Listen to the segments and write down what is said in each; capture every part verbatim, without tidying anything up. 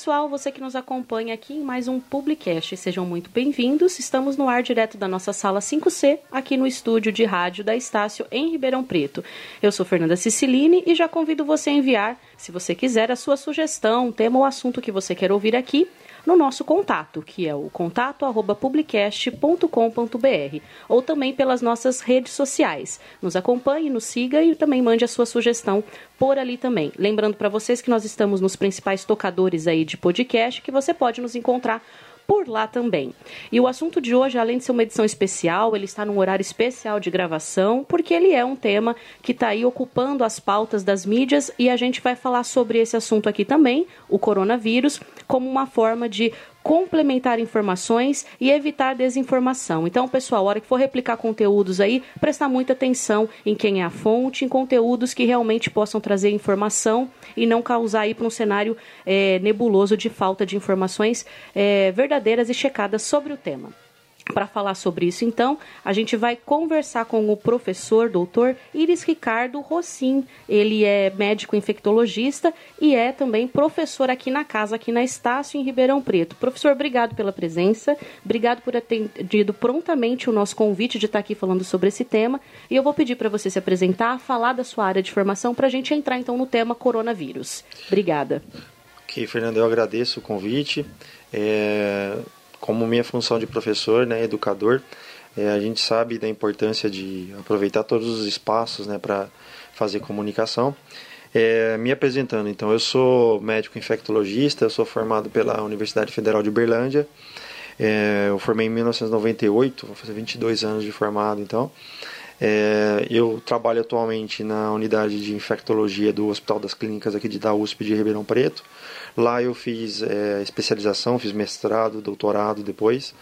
pessoal, você que nos acompanha aqui em mais um Publicast, sejam muito bem-vindos. Estamos no ar direto da nossa sala cinco C, aqui no estúdio de rádio da Estácio, em Ribeirão Preto. Eu sou Fernanda Ciciline e já convido você a enviar, se você quiser, a sua sugestão, tema ou assunto que você quer ouvir aqui, no nosso contato, que é o contato arroba publicast ponto com ponto br, ou também pelas nossas redes sociais. Nos acompanhe, nos siga e também mande a sua sugestão por ali também. Lembrando para vocês que nós estamos nos principais tocadores aí de podcast, que você pode nos encontrar por lá também. E o assunto de hoje, além de ser uma edição especial, ele está num horário especial de gravação, porque ele é um tema que está aí ocupando as pautas das mídias e a gente vai falar sobre esse assunto aqui também, o coronavírus, como uma forma de complementar informações e evitar desinformação. Então, pessoal, a hora que for replicar conteúdos aí, prestar muita atenção em quem é a fonte, em conteúdos que realmente possam trazer informação e não causar aí para um cenário é, nebuloso de falta de informações é, verdadeiras e checadas sobre o tema. Para falar sobre isso, então, a gente vai conversar com o professor, doutor Iris Ricardo Rossim. Ele é médico infectologista e é também professor aqui na casa, aqui na Estácio, em Ribeirão Preto. Professor, obrigado pela presença, obrigado por ter atendido prontamente o nosso convite de estar aqui falando sobre esse tema. E eu vou pedir para você se apresentar, falar da sua área de formação, para a gente entrar, então, no tema coronavírus. Obrigada. Ok, Fernanda, eu agradeço o convite. É... Como minha função de professor, né, educador, é, a gente sabe da importância de aproveitar todos os espaços, né, para fazer comunicação. É, me apresentando, então, eu sou médico infectologista, eu sou formado pela Universidade Federal de Uberlândia. É, eu formei em mil novecentos e noventa e oito, vou fazer vinte e dois anos de formado, então. É, eu trabalho atualmente na unidade de infectologia do Hospital das Clínicas aqui de, da U S P de Ribeirão Preto. Lá eu fiz é, especialização, fiz mestrado, doutorado depois,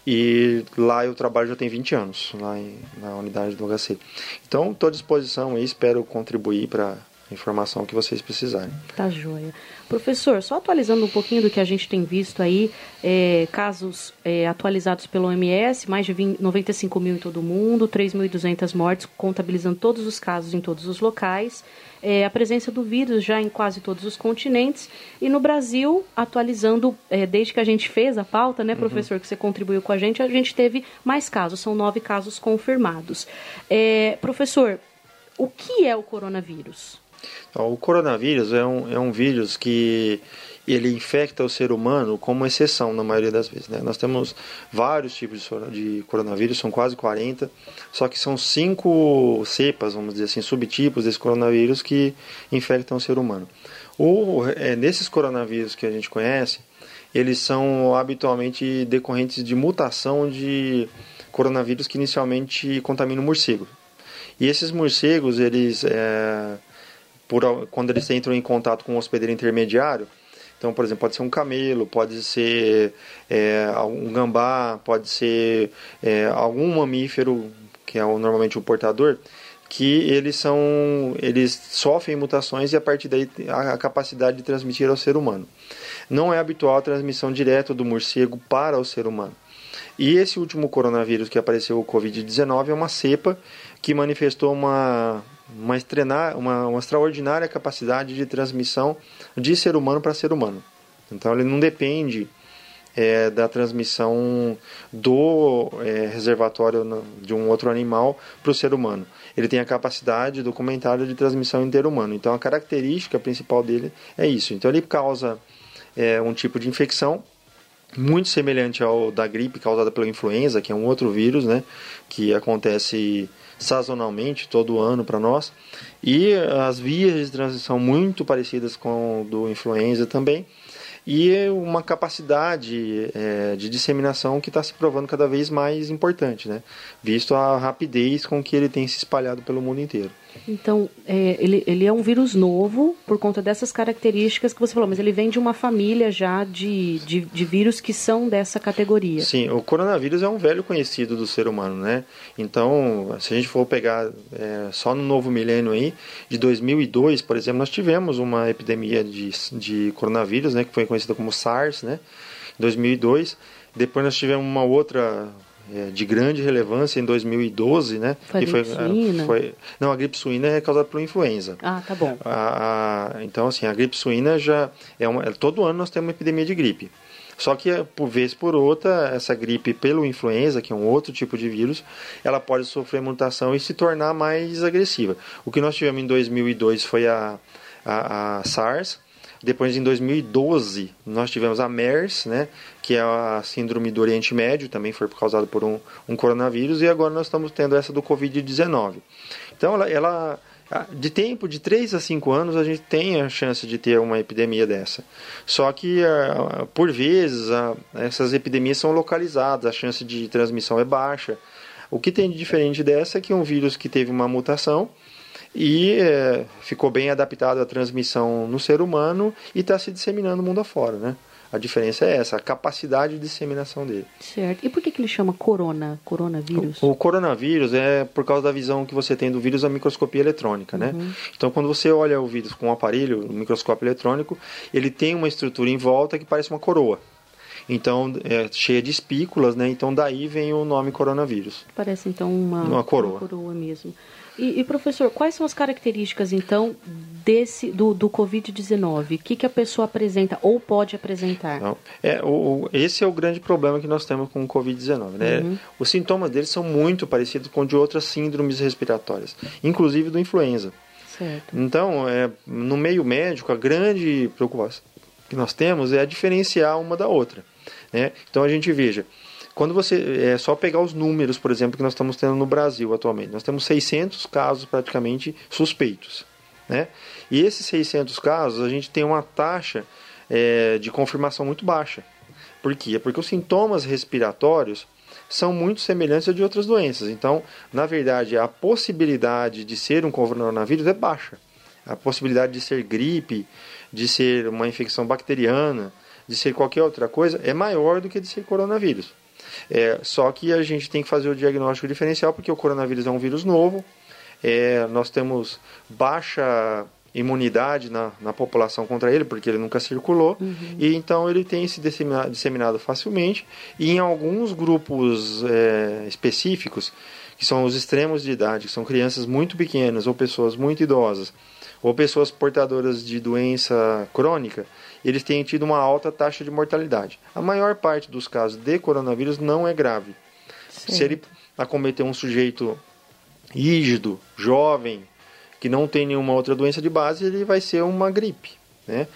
e lá eu trabalho já tem vinte anos, lá em, na unidade do H C. Então, estou à disposição e espero contribuir para a informação que vocês precisarem. Tá joia. Professor, só atualizando um pouquinho do que a gente tem visto aí, é, casos é, atualizados pelo O M S, mais de vinte, noventa e cinco mil em todo o mundo, três mil e duzentas mortes, contabilizando todos os casos em todos os locais. É, a presença do vírus já em quase todos os continentes e no Brasil, atualizando, é, desde que a gente fez a pauta, né, professor, uhum. que você contribuiu com a gente, a gente teve mais casos, são nove casos confirmados. É, professor, o que é o coronavírus? Então, o coronavírus é um, é um vírus que ele infecta o ser humano como exceção na maioria das vezes, né? Nós temos vários tipos de coronavírus, são quase quarenta, só que são cinco cepas, vamos dizer assim, subtipos desse coronavírus que infectam o ser humano. O, é, nesses coronavírus que a gente conhece, eles são habitualmente decorrentes de mutação de coronavírus que inicialmente contaminam o morcego. E esses morcegos, eles, é, por, quando eles entram em contato com um hospedeiro intermediário, então, por exemplo, pode ser um camelo, pode ser é, um gambá, pode ser é, algum mamífero, que é o, normalmente o portador, que eles, são, eles sofrem mutações e a partir daí a, a capacidade de transmitir ao ser humano. Não é habitual a transmissão direta do morcego para o ser humano. E esse último coronavírus que apareceu, o covid dezenove, é uma cepa que manifestou uma... Uma, estrenar, uma, uma extraordinária capacidade de transmissão de ser humano para ser humano. Então ele não depende é, da transmissão do é, reservatório de um outro animal para o ser humano. Ele tem a capacidade documentada de transmissão interhumano. Então a característica principal dele é isso. Então ele causa é, um tipo de infecção muito semelhante ao da gripe causada pela influenza, que é um outro vírus, né, que acontece sazonalmente, todo ano para nós, e as vias de transmissão muito parecidas com o do influenza também, e uma capacidade é, de disseminação que está se provando cada vez mais importante, né, visto a rapidez com que ele tem se espalhado pelo mundo inteiro. Então, é, ele, ele é um vírus novo por conta dessas características que você falou, mas ele vem de uma família já de, de, de vírus que são dessa categoria. Sim, o coronavírus é um velho conhecido do ser humano, né? Então, se a gente for pegar é, só no novo milênio aí, de dois mil e dois, por exemplo, nós tivemos uma epidemia de, de coronavírus, né, que foi conhecida como SARS, né, em dois mil e dois. Depois nós tivemos uma outra é, de grande relevância em dois mil e doze, né? Foi a que gripe foi, suína? Foi, não, a gripe suína é causada pela influenza. Ah, tá bom. A, a, então, assim, a gripe suína já é uma, todo ano nós temos uma epidemia de gripe. Só que, por vez por outra, essa gripe pelo influenza, que é um outro tipo de vírus, ela pode sofrer mutação e se tornar mais agressiva. O que nós tivemos em dois mil e dois foi a, a, a SARS. Depois, em dois mil e doze, nós tivemos a MERS, né, que é a síndrome do Oriente Médio, também foi causada por um, um coronavírus, e agora nós estamos tendo essa do covid dezenove. Então, ela, ela, de tempo, de três a cinco anos, a gente tem a chance de ter uma epidemia dessa. Só que, por vezes, essas epidemias são localizadas, a chance de transmissão é baixa. O que tem de diferente dessa é que é um vírus que teve uma mutação, e é, ficou bem adaptado à transmissão no ser humano e está se disseminando mundo afora, né? A diferença é essa, a capacidade de disseminação dele. Certo. E por que, que ele chama corona, coronavírus? O, o coronavírus é por causa da visão que você tem do vírus à microscopia eletrônica, né? Uhum. Então, quando você olha o vírus com um aparelho, um microscópio eletrônico, ele tem uma estrutura em volta que parece uma coroa. Então, é cheia de espículas, né? Então, daí vem o nome coronavírus. Parece, então, uma, uma coroa. Uma coroa mesmo. E, e, professor, quais são as características, então, desse, do, do covid dezenove? O que, que a pessoa apresenta ou pode apresentar? Não. É, o, o, esse é o grande problema que nós temos com o covid dezenove. Né? Uhum. Os sintomas deles são muito parecidos com de outras síndromes respiratórias, inclusive do influenza. Certo. Então, é, no meio médico, a grande preocupação que nós temos é a diferenciar uma da outra. Né? Então, a gente veja... Quando você, é só pegar os números, por exemplo, que nós estamos tendo no Brasil atualmente. Nós temos seiscentos casos praticamente suspeitos, né? E esses seiscentos casos, a gente tem uma taxa é, de confirmação muito baixa. Por quê? Porque os sintomas respiratórios são muito semelhantes a de outras doenças. Então, na verdade, a possibilidade de ser um coronavírus é baixa. A possibilidade de ser gripe, de ser uma infecção bacteriana, de ser qualquer outra coisa, é maior do que de ser coronavírus. É, só que a gente tem que fazer o diagnóstico diferencial, porque o coronavírus é um vírus novo, é, nós temos baixa imunidade na, na população contra ele, porque ele nunca circulou, uhum. E então ele tem se disseminado, disseminado facilmente, e em alguns grupos é, específicos, que são os extremos de idade, que são crianças muito pequenas, ou pessoas muito idosas, ou pessoas portadoras de doença crônica, eles têm tido uma alta taxa de mortalidade. A maior parte dos casos de coronavírus não é grave. Sim. Se ele acometer um sujeito rígido, jovem, que não tem nenhuma outra doença de base, ele vai ser uma gripe, né?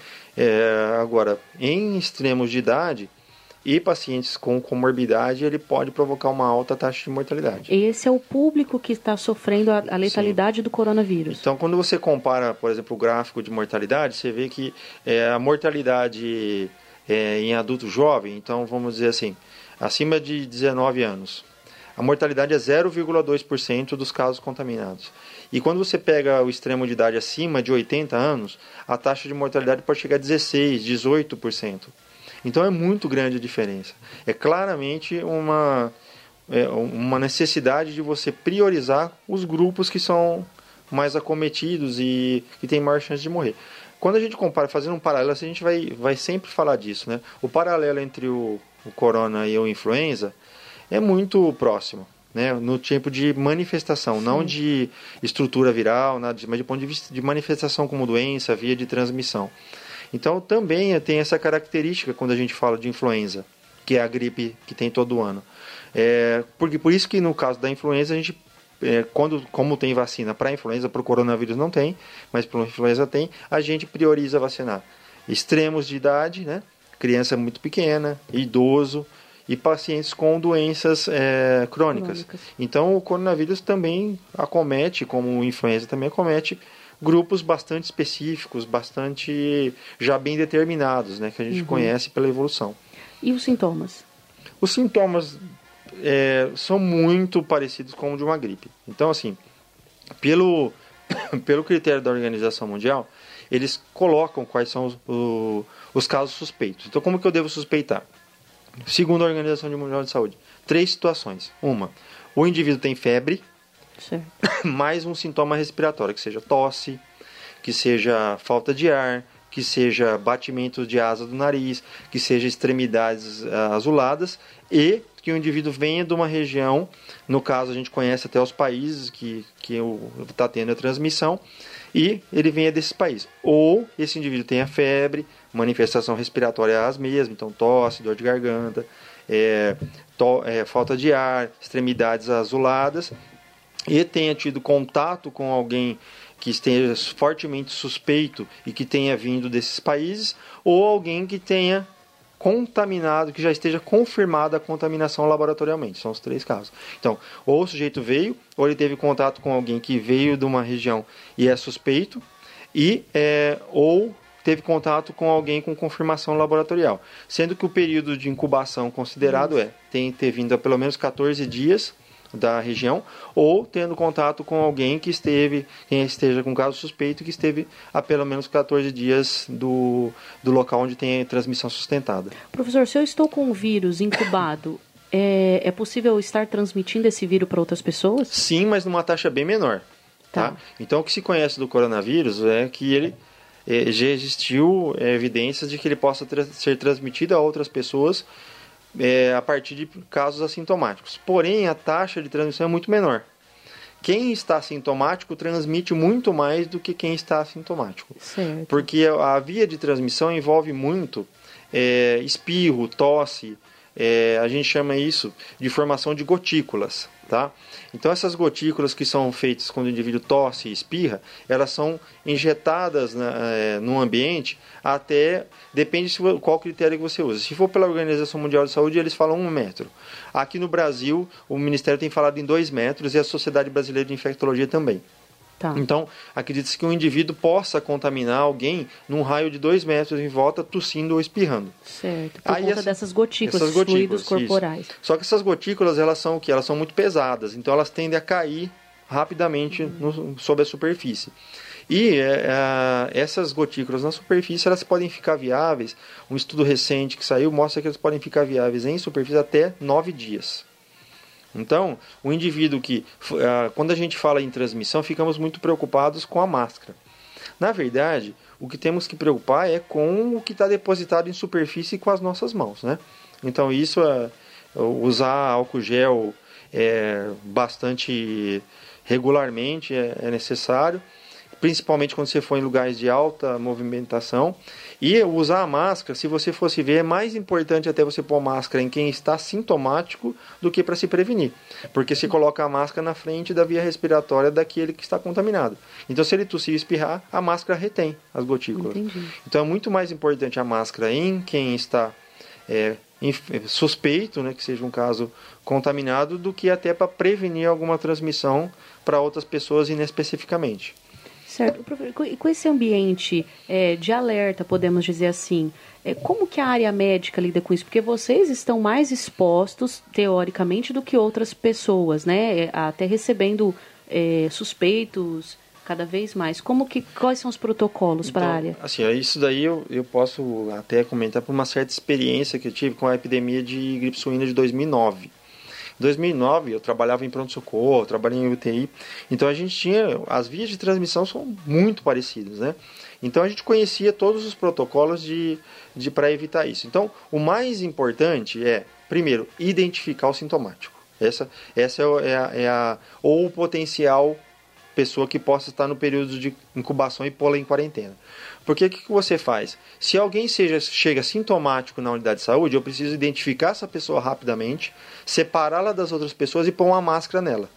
É, agora, em extremos de idade e pacientes com comorbidade, ele pode provocar uma alta taxa de mortalidade. Esse é o público que está sofrendo a, a letalidade Sim. do coronavírus. Então, quando você compara, por exemplo, o gráfico de mortalidade, você vê que é, a mortalidade é, em adulto jovem, então vamos dizer assim, acima de dezenove anos, a mortalidade é zero vírgula dois por cento dos casos contaminados. E quando você pega o extremo de idade acima de oitenta anos, a taxa de mortalidade pode chegar a dezesseis por cento, dezoito por cento. Então é muito grande a diferença. É claramente uma, é, uma necessidade de você priorizar os grupos que são mais acometidos e que têm maior chance de morrer. Quando a gente compara, fazendo um paralelo, a gente vai, vai sempre falar disso, né? O paralelo entre o, o corona e o influenza é muito próximo, né? No tipo de manifestação, Sim. não de estrutura viral, nada disso, mas de ponto de vista de manifestação como doença, via de transmissão. Então, também tem essa característica quando a gente fala de influenza, que é a gripe que tem todo ano. É, porque, por isso que no caso da influenza, a gente, é, quando, como tem vacina para a influenza, para o coronavírus não tem, mas para a influenza tem, a gente prioriza vacinar extremos de idade, né? Criança muito pequena, idoso e pacientes com doenças é, crônicas. crônicas. Então, o coronavírus também acomete, como a influenza também acomete, grupos bastante específicos, bastante já bem determinados, né, que a gente uhum. conhece pela evolução. E os sintomas? Os sintomas é, são muito parecidos com o de uma gripe. Então, assim, pelo, pelo critério da Organização Mundial, eles colocam quais são os, o, os casos suspeitos. Então, como que eu devo suspeitar? Segundo a Organização Mundial de Saúde, três situações. Uma, o indivíduo tem febre, Certo. mais um sintoma respiratório, que seja tosse, que seja falta de ar, que seja batimento de asa do nariz, que seja extremidades uh, azuladas e que que o indivíduo venha de uma região, no caso a gente conhece até os países que que está tendo a transmissão, e ele venha desses países. Ou esse indivíduo tenha febre, manifestação respiratória as mesmas, então tosse, dor de garganta, é, to, é, falta de ar, extremidades azuladas, e tenha tido contato com alguém que esteja fortemente suspeito e que tenha vindo desses países, ou alguém que tenha contaminado, que já esteja confirmada a contaminação laboratorialmente. São os três casos. Então, ou o sujeito veio, ou ele teve contato com alguém que veio de uma região e é suspeito, e, é, ou teve contato com alguém com confirmação laboratorial. Sendo que o período de incubação considerado é, tem que ter vindo há pelo menos quatorze dias da região, ou tendo contato com alguém que esteve, quem esteja com caso suspeito, que esteve há pelo menos quatorze dias do, do local onde tem a transmissão sustentada. Professor, se eu estou com um vírus incubado, é, é possível estar transmitindo esse vírus para outras pessoas? Sim, mas numa taxa bem menor. Tá? Tá? Então, o que se conhece do coronavírus é que ele é, já existiu é, evidências de que ele possa tra- ser transmitido a outras pessoas É, a partir de casos assintomáticos. Porém, a taxa de transmissão é muito menor. Quem está assintomático transmite muito mais do que quem está assintomático. Certo. Porque a, a via de transmissão envolve muito é, espirro, tosse, é, a gente chama isso de formação de gotículas. Tá? Então essas gotículas que são feitas quando o indivíduo tosse e espirra, elas são injetadas na, é, no ambiente até, depende de qual critério que você usa. Se for pela Organização Mundial de Saúde, eles falam um metro. Aqui no Brasil, o Ministério tem falado em dois metros e a Sociedade Brasileira de Infectologia também. Tá. Então, acredita-se que um indivíduo possa contaminar alguém num raio de dois metros em volta, tossindo ou espirrando. Certo, por Aí conta essa, dessas gotículas, essas fluidos gotículas, corporais. Isso. Só que essas gotículas, elas são o quê? Elas são muito pesadas, então elas tendem a cair rapidamente uhum. no, sobre a superfície. E é, é, essas gotículas na superfície, elas podem ficar viáveis. Um estudo recente que saiu mostra que elas podem ficar viáveis em superfície até nove dias. Então, o indivíduo que, quando a gente fala em transmissão, ficamos muito preocupados com a máscara. Na verdade, o que temos que preocupar é com o que está depositado em superfície com as nossas mãos, né? Então, isso é usar álcool gel é, bastante regularmente é, é necessário, principalmente quando você for em lugares de alta movimentação. E usar a máscara, se você fosse ver, é mais importante até você pôr máscara em quem está sintomático do que para se prevenir. Porque você coloca a máscara na frente da via respiratória daquele que está contaminado. Então, se ele tossir e espirrar, a máscara retém as gotículas. Entendi. Então, é muito mais importante a máscara em quem está é, suspeito, né, que seja um caso contaminado, do que até para prevenir alguma transmissão para outras pessoas inespecificamente. Certo. E com esse ambiente é, de alerta, podemos dizer assim, é, como que a área médica lida com isso? Porque vocês estão mais expostos, teoricamente, do que outras pessoas, né? Até recebendo é, suspeitos cada vez mais. Como que, quais são os protocolos então, para a área? Assim, isso daí eu, eu posso até comentar por uma certa experiência que eu tive com a epidemia de gripe suína de dois mil e nove. Em dois mil e nove eu trabalhava em pronto-socorro, trabalhei em U T I, então a gente tinha, as vias de transmissão são muito parecidas, né? Então a gente conhecia todos os protocolos de, de, para evitar isso. Então o mais importante é, primeiro, identificar o sintomático. Essa, essa é a, é a, ou o potencial pessoa que possa estar no período de incubação e pô-la em quarentena. Porque o que, que você faz? Se alguém seja, chega sintomático na unidade de saúde, eu preciso identificar essa pessoa rapidamente, separá-la das outras pessoas e pôr uma máscara nela.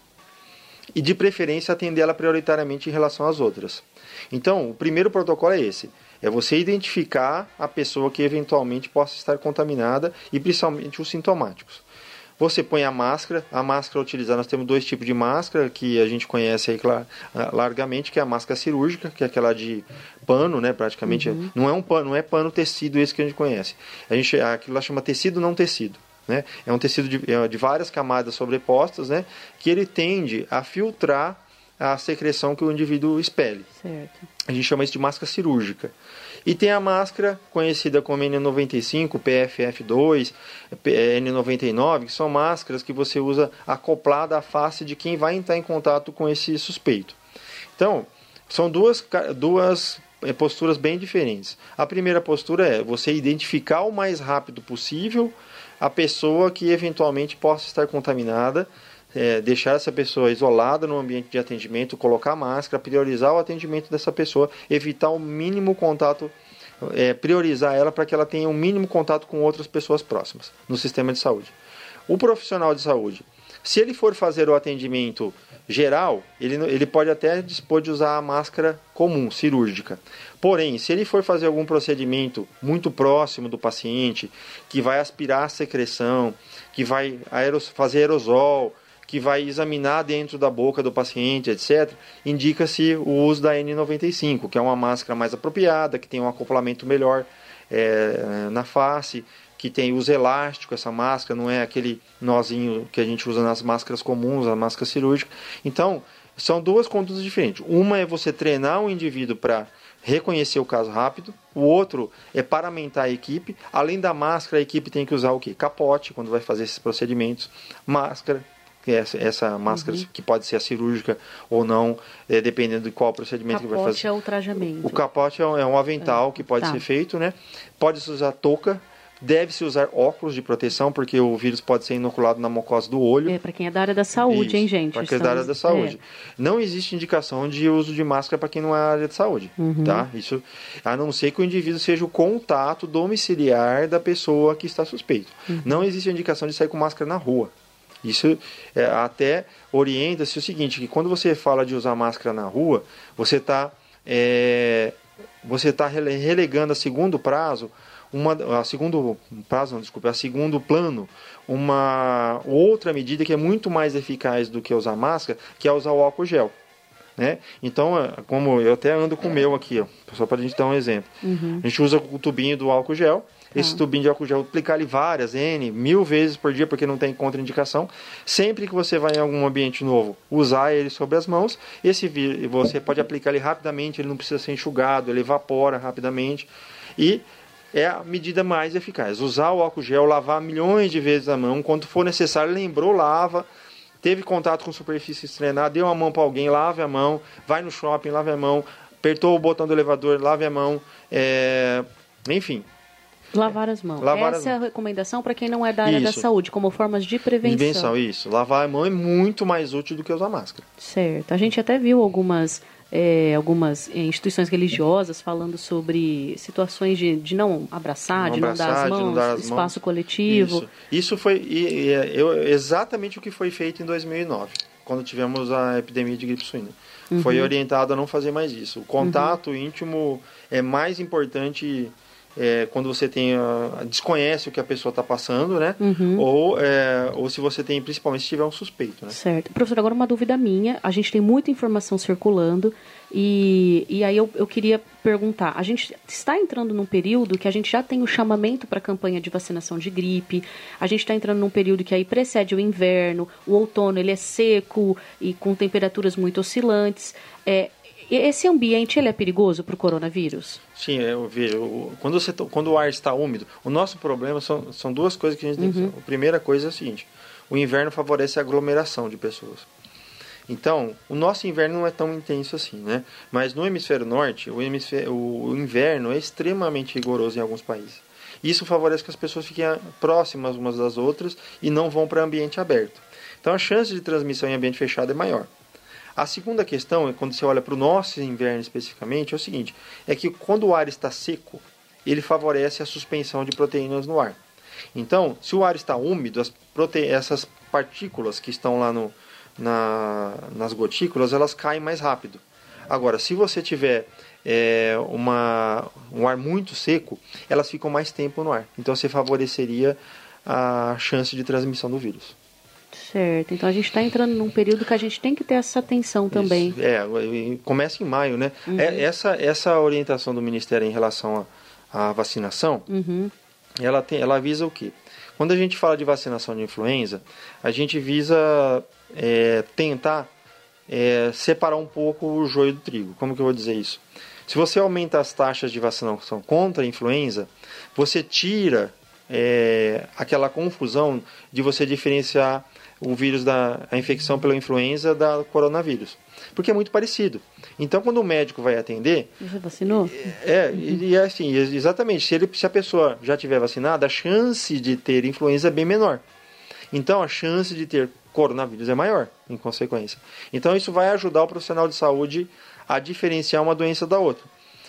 E de preferência atender ela prioritariamente em relação às outras. Então, o primeiro protocolo é esse. É você identificar a pessoa que eventualmente possa estar contaminada e principalmente os sintomáticos. Você põe a máscara, a máscara utilizada, nós temos dois tipos de máscara que a gente conhece aí largamente, que é a máscara cirúrgica, que é aquela de pano, né, praticamente, uhum. não é um pano, não é pano tecido esse que a gente conhece. A gente, aquilo lá chama tecido não tecido, né? É um tecido de, de várias camadas sobrepostas, né, que ele tende a filtrar a secreção que o indivíduo expele. Certo. A gente chama isso de máscara cirúrgica. E tem a máscara conhecida como N noventa e cinco, P F F dois, N noventa e nove, que são máscaras que você usa acoplada à face de quem vai entrar em contato com esse suspeito. Então, são duas, duas posturas bem diferentes. A primeira postura é você identificar o mais rápido possível a pessoa que eventualmente possa estar contaminada, é, deixar essa pessoa isolada no ambiente de atendimento, colocar máscara, priorizar o atendimento dessa pessoa, evitar o mínimo contato, é, priorizar ela para que ela tenha o mínimo contato com outras pessoas próximas no sistema de saúde. O profissional de saúde, se ele for fazer o atendimento geral, ele, ele pode até dispor de usar a máscara comum, cirúrgica. Porém, se ele for fazer algum procedimento muito próximo do paciente, que vai aspirar a secreção, que vai aeros, fazer aerosol, que vai examinar dentro da boca do paciente, etcétera, indica-se o uso da N noventa e cinco, que é uma máscara mais apropriada, que tem um acoplamento melhor é, na face, que tem uso elástico, essa máscara não é aquele nozinho que a gente usa nas máscaras comuns, a máscara cirúrgica. Então, são duas condutas diferentes. Uma é você treinar o indivíduo para reconhecer o caso rápido, o outro é paramentar a equipe. Além da máscara, a equipe tem que usar o quê? Capote, quando vai fazer esses procedimentos, máscara, essa, essa máscara uhum. que pode ser a cirúrgica ou não, é, dependendo de qual procedimento capote que vai fazer. Capote é o trajamento. O capote é um, é um avental é. que pode tá. ser feito, né? Pode-se usar touca. Deve-se usar óculos de proteção, porque o vírus pode ser inoculado na mucosa do olho. É, para quem é da área da saúde, Isso, hein, gente? Para quem é da área da saúde. É. Não existe indicação de uso de máscara para quem não é da área de saúde, uhum. tá? Isso, a não ser que o indivíduo seja o contato domiciliar da pessoa que está suspeito. Uhum. Não existe indicação de sair com máscara na rua. Isso é, até orienta-se o seguinte, que quando você fala de usar máscara na rua, você está é, você tá relegando a segundo prazo Uma, a segundo prazo, não, desculpa, a segundo plano, uma outra medida que é muito mais eficaz do que usar máscara, que é usar o álcool gel, né? Então, como eu até ando com o meu aqui, ó, só para a gente dar um exemplo. Uhum. A gente usa o tubinho do álcool gel, esse ah. tubinho de álcool gel, aplicar ele várias, N, mil vezes por dia, porque não tem contraindicação. Sempre que você vai em algum ambiente novo, usar ele sobre as mãos, esse você pode aplicar ele rapidamente, ele não precisa ser enxugado, ele evapora rapidamente e é a medida mais eficaz. Usar o álcool gel, lavar milhões de vezes a mão, quando for necessário, lembrou, lava, teve contato com superfície estranhada, deu a mão para alguém, lave a mão, vai no shopping, lave a mão, apertou o botão do elevador, lave a mão, é... enfim. Lavar as mãos. Lavar Essa as... é a recomendação para quem não é da área isso. da saúde, como formas de prevenção. Prevenção, isso. Lavar a mão é muito mais útil do que usar máscara. Certo. A gente até viu algumas... É, algumas é, instituições religiosas falando sobre situações de, de não abraçar, não de, abraçar não dar as mãos, não dar as espaço mãos. coletivo. Isso, Isso foi e, e, eu, exatamente o que foi feito em dois mil e nove, quando tivemos a epidemia de gripe suína. Uhum. Foi orientado a não fazer mais isso. O contato uhum. íntimo é mais importante é, quando você tem a, desconhece o que a pessoa está passando, né? Uhum. Ou, é, ou se você tem, principalmente se tiver um suspeito, né? Certo. Professor, agora uma dúvida minha. A gente tem muita informação circulando e, e aí eu, eu queria perguntar. A gente está entrando num período que a gente já tem o chamamento para a campanha de vacinação de gripe. A gente está entrando num período que aí precede o inverno. O outono, ele é seco e com temperaturas muito oscilantes. É... Esse ambiente, ele é perigoso para o coronavírus? Sim, eu vejo. Quando, você, quando o ar está úmido, o nosso problema são, são duas coisas que a gente tem que fazer. A primeira coisa é a seguinte, o inverno favorece a aglomeração de pessoas. Então, o nosso inverno não é tão intenso assim, né? Mas no hemisfério norte, o, hemisfério, o inverno é extremamente rigoroso em alguns países. Isso favorece que as pessoas fiquem próximas umas das outras e não vão para ambiente aberto. Então, a chance de transmissão em ambiente fechado é maior. A segunda questão, quando você olha para o nosso inverno especificamente, é o seguinte, é que quando o ar está seco, ele favorece a suspensão de proteínas no ar. Então, se o ar está úmido, as prote... essas partículas que estão lá no, na... nas gotículas, elas caem mais rápido. Agora, se você tiver é, uma... um ar muito seco, elas ficam mais tempo no ar. Então, você favoreceria a chance de transmissão do vírus. Certo, então a gente está entrando num período que a gente tem que ter essa atenção também. Isso. É, começa em maio, né? Uhum. É, essa, essa orientação do Ministério em relação à vacinação, uhum. ela, tem, ela visa o quê? Quando a gente fala de vacinação de influenza, a gente visa é, tentar é, separar um pouco o joio do trigo. Como que eu vou dizer isso? Se você aumenta as taxas de vacinação contra a influenza, você tira é, aquela confusão de você diferenciar o vírus da a infecção pela influenza da coronavírus. Porque é muito parecido. Então, quando o médico vai atender... Você vacinou? É, uhum. e é assim, exatamente. Se, ele, se a pessoa já tiver vacinada, a chance de ter influenza é bem menor. Então, a chance de ter coronavírus é maior, em consequência. Então, isso vai ajudar o profissional de saúde a diferenciar uma doença da outra.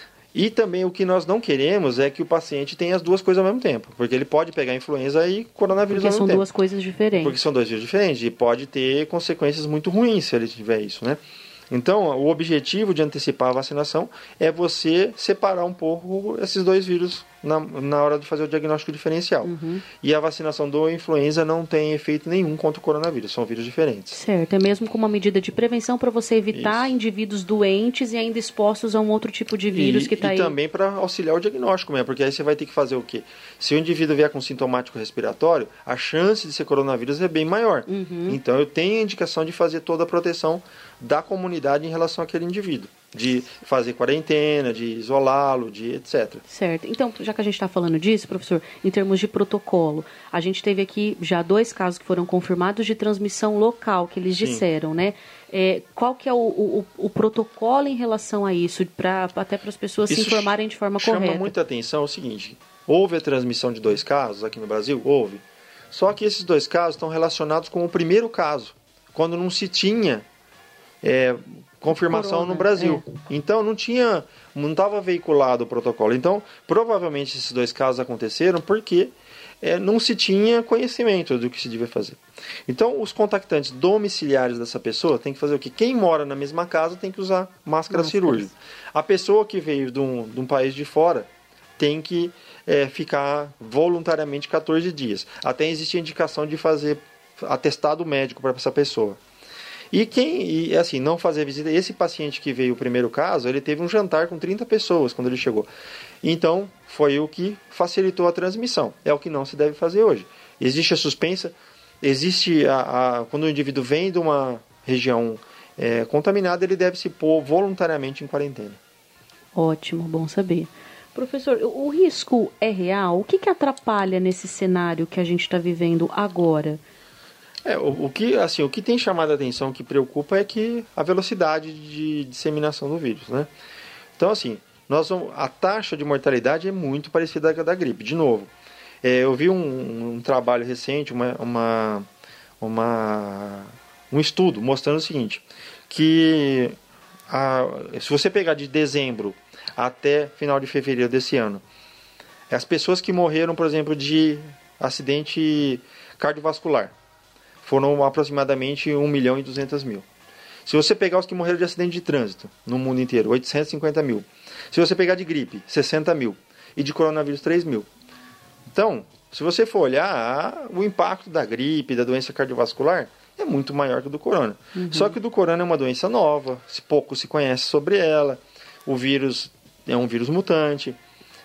E também o que nós não queremos é que o paciente tenha as duas coisas ao mesmo tempo. Porque ele pode pegar influenza e coronavírus porque ao mesmo tempo. Porque são duas coisas diferentes. Porque são dois vírus diferentes e pode ter consequências muito ruins se ele tiver isso, né? Então, o objetivo de antecipar a vacinação é você separar um pouco esses dois vírus na, na hora de fazer o diagnóstico diferencial. Uhum. E a vacinação do influenza não tem efeito nenhum contra o coronavírus, são vírus diferentes. Certo, é mesmo como uma medida de prevenção para você evitar Isso. indivíduos doentes e ainda expostos a um outro tipo de vírus e, que está aí. E também para auxiliar o diagnóstico mesmo, porque aí você vai ter que fazer o quê? Se o indivíduo vier com sintomático respiratório, a chance de ser coronavírus é bem maior. Uhum. Então, eu tenho a indicação de fazer toda a proteção da comunidade em relação àquele indivíduo. De fazer quarentena, de isolá-lo, de etcétera. Certo. Então, já que a gente está falando disso, professor, em termos de protocolo, a gente teve aqui já dois casos que foram confirmados de transmissão local, que eles Sim. disseram, né? É, qual que é o, o, o protocolo em relação a isso, pra, até para as pessoas isso se informarem de forma chama correta? Chama muita atenção o seguinte, houve a transmissão de dois casos aqui no Brasil? Houve. Só que esses dois casos estão relacionados com o primeiro caso, quando não se tinha... É, confirmação Corona, no Brasil. É. Então não tinha, não estava veiculado o protocolo. Então, provavelmente esses dois casos aconteceram porque é, não se tinha conhecimento do que se devia fazer. Então, os contactantes domiciliares dessa pessoa tem que fazer o quê? Quem mora na mesma casa tem que usar máscara Máscaras. cirúrgica. A pessoa que veio de um, de um país de fora tem que é, ficar voluntariamente quatorze dias. Até existe a indicação de fazer atestado médico para essa pessoa. E quem, e assim, não fazer visita, esse paciente que veio o primeiro caso, ele teve um jantar com trinta pessoas quando ele chegou. Então, foi o que facilitou a transmissão. É o que não se deve fazer hoje. Existe a suspensa, existe a, a quando o indivíduo vem de uma região é, contaminada, ele deve se pôr voluntariamente em quarentena. Ótimo, bom saber. Professor, o risco é real? O que, que atrapalha nesse cenário que a gente está vivendo agora? É, o, o, que, assim, o que tem chamado a atenção, o que preocupa é que a velocidade de disseminação do vírus, né? Então, assim, nós vamos, a taxa de mortalidade é muito parecida com a da gripe. De novo, é, eu vi um, um trabalho recente, uma, uma, uma, um estudo mostrando o seguinte, que a, se você pegar de dezembro até final de fevereiro desse ano, as pessoas que morreram, por exemplo, de acidente cardiovascular, foram aproximadamente um milhão e duzentos mil. Se você pegar os que morreram de acidente de trânsito no mundo inteiro, oitocentos e cinquenta mil. Se você pegar de gripe, sessenta mil. E de coronavírus, três mil. Então, se você for olhar, o impacto da gripe, da doença cardiovascular, é muito maior que o do corona. Uhum. Só que o do corona é uma doença nova, pouco se conhece sobre ela. O vírus é um vírus mutante.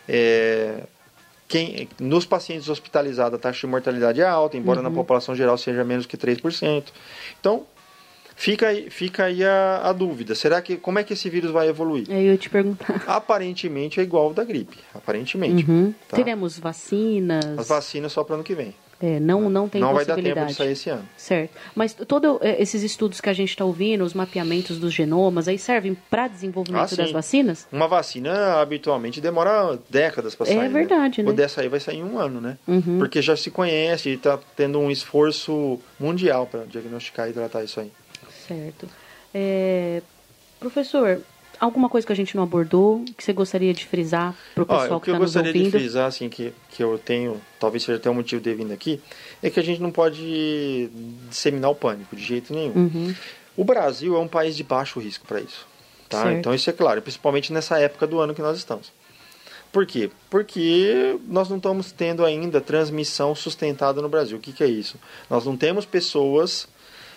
É... Quem, nos pacientes hospitalizados a taxa de mortalidade é alta, embora uhum. na população geral seja menos que três por cento. Então, fica aí, fica aí a, a dúvida. Será que, como é que esse vírus vai evoluir? Eu ia te perguntar. Aparentemente é igual ao da gripe. Aparentemente. Uhum. Tá? Teremos vacinas? As vacinas só para o ano que vem. É, não, não tem não possibilidade. Não vai dar tempo de sair esse ano. Certo. Mas todos esses estudos que a gente está ouvindo, os mapeamentos dos genomas, aí servem para desenvolvimento ah, das vacinas? Uma vacina habitualmente demora décadas para sair. É verdade, né? né? O dessa aí vai sair em um ano, né? Uhum. Porque já se conhece e está tendo um esforço mundial para diagnosticar e tratar isso aí. Certo. É... Professor, alguma coisa que a gente não abordou, que você gostaria de frisar para o pessoal Ó, que está nos ouvindo? O que eu gostaria de frisar, assim, que, que eu tenho, talvez seja até o motivo de vir aqui, é que a gente não pode disseminar o pânico de jeito nenhum. Uhum. O Brasil é um país de baixo risco para isso. Tá? Então isso é claro, principalmente nessa época do ano que nós estamos. Por quê? Porque nós não estamos tendo ainda transmissão sustentada no Brasil. O que, que é isso? Nós não temos pessoas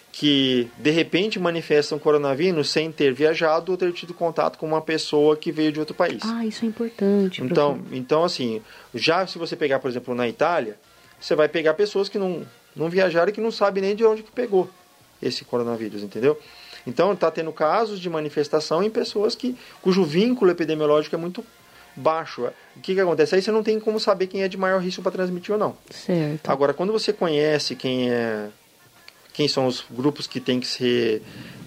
que de repente manifestam coronavírus sem ter viajado ou ter tido contato com uma pessoa que veio de outro país. Ah, isso é importante. Então, então assim, já se você pegar, por exemplo, na Itália, você vai pegar pessoas que não, não viajaram e que não sabem nem de onde que pegou esse coronavírus, entendeu? Então, está tendo casos de manifestação em pessoas que, cujo vínculo epidemiológico é muito baixo. O que, que acontece? Aí você não tem como saber quem é de maior risco para transmitir ou não. Certo. Agora, quando você conhece quem é... quem são os grupos que tem que ser,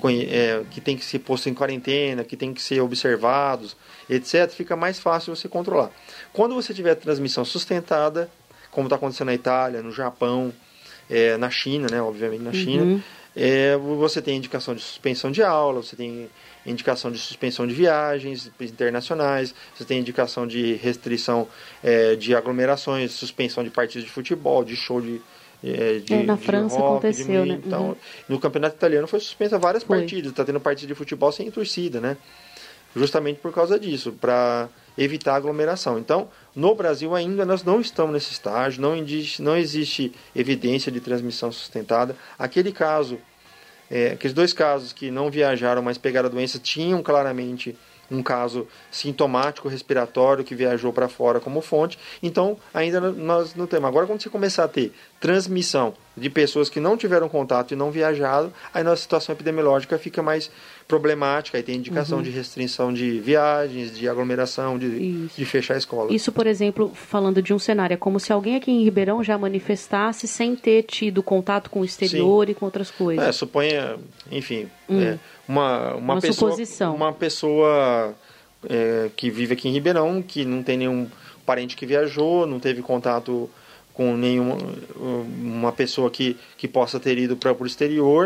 é, que tem que ser posto em quarentena, que tem que ser observados, etcétera, fica mais fácil você controlar. Quando você tiver transmissão sustentada, como está acontecendo na Itália, no Japão, é, na China, né, obviamente na China, uhum. é, você tem indicação de suspensão de aula, você tem indicação de suspensão de viagens internacionais, você tem indicação de restrição é, de aglomerações, suspensão de partidas de futebol, de show de É, de, é, na de França rock, aconteceu, de, né? Então, uhum. no campeonato italiano foi suspensa várias foi. partidas, está tendo partida de futebol sem torcida, né? Justamente por causa disso, para evitar aglomeração. Então, no Brasil ainda nós não estamos nesse estágio, não existe, não existe evidência de transmissão sustentada. Aquele caso, é, aqueles dois casos que não viajaram, mas pegaram a doença, tinham claramente um caso sintomático respiratório que viajou para fora como fonte, então ainda nós não temos. Agora, quando você começar a ter transmissão de pessoas que não tiveram contato e não viajaram, aí nossa situação epidemiológica fica mais problemática, aí tem indicação uhum. de restrição de viagens, de aglomeração, de, de fechar a escola. Isso, por exemplo, falando de um cenário, é como se alguém aqui em Ribeirão já manifestasse sem ter tido contato com o exterior Sim. e com outras coisas. É, suponha, enfim, hum. é, uma, uma, uma pessoa, suposição. Uma pessoa é, que vive aqui em Ribeirão, que não tem nenhum parente que viajou, não teve contato com nenhuma uma pessoa que, que possa ter ido para o exterior,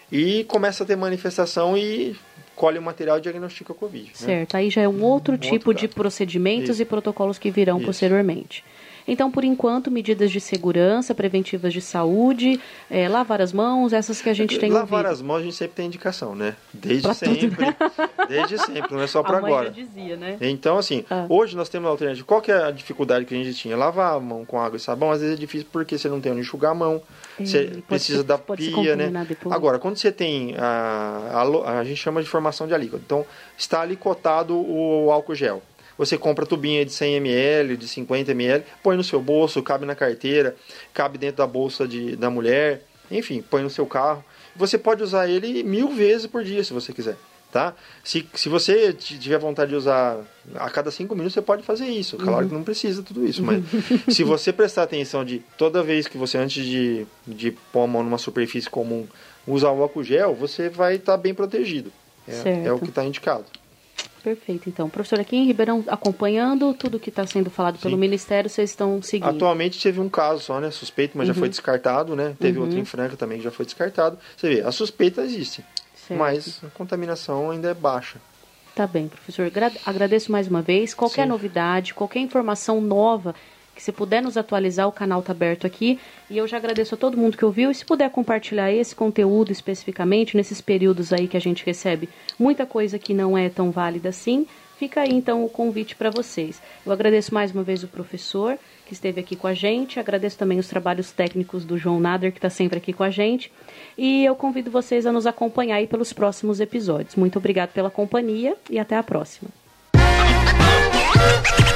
e começa a ter manifestação e colhe o material e diagnostica a Covid. Certo, né? Aí já é um outro um tipo outro de procedimentos Isso. e protocolos que virão Isso. posteriormente. Então, por enquanto, medidas de segurança, preventivas de saúde, é, lavar as mãos, essas que a gente tem Lavar ouvido. as mãos a gente sempre tem indicação, né? Desde pra sempre. Tudo, né? Desde sempre, não é só para agora. agora. Já dizia, né? Então, assim, ah. hoje nós temos uma alternativa. Qual que é a dificuldade que a gente tinha? Lavar a mão com água e sabão, às vezes é difícil porque você não tem onde enxugar a mão, e você precisa ser, da pia, né? Depois. Agora, quando você tem, a, a, a gente chama de formação de alíquota. Então, está alicotado o álcool gel. Você compra tubinha de cem mililitros, de cinquenta mililitros, põe no seu bolso, cabe na carteira, cabe dentro da bolsa de, da mulher, enfim, põe no seu carro. Você pode usar ele mil vezes por dia, se você quiser. Tá? Se, se você tiver vontade de usar a cada cinco minutos, você pode fazer isso. Claro uhum. que não precisa tudo isso, mas se você prestar atenção de toda vez que você, antes de, de pôr a mão numa superfície comum, usar o álcool gel, você vai estar tá bem protegido. É, é o que está indicado. Perfeito, então. Professor, aqui em Ribeirão, acompanhando tudo que está sendo falado pelo Sim. Ministério, vocês estão seguindo? Atualmente teve um caso só, né? Suspeito, mas uhum. já foi descartado, né? Teve uhum. outro em Franca também que já foi descartado. Você vê, a suspeita existe, certo. Mas a contaminação ainda é baixa. Tá bem, professor. Agradeço mais uma vez. Qualquer Sim. novidade, qualquer informação nova que se puder nos atualizar, o canal está aberto aqui. E eu já agradeço a todo mundo que ouviu. E se puder compartilhar esse conteúdo especificamente, nesses períodos aí que a gente recebe muita coisa que não é tão válida assim, fica aí então o convite para vocês. Eu agradeço mais uma vez o professor que esteve aqui com a gente. Agradeço também os trabalhos técnicos do João Nader, que está sempre aqui com a gente. E eu convido vocês a nos acompanhar aí pelos próximos episódios. Muito obrigado pela companhia e até a próxima.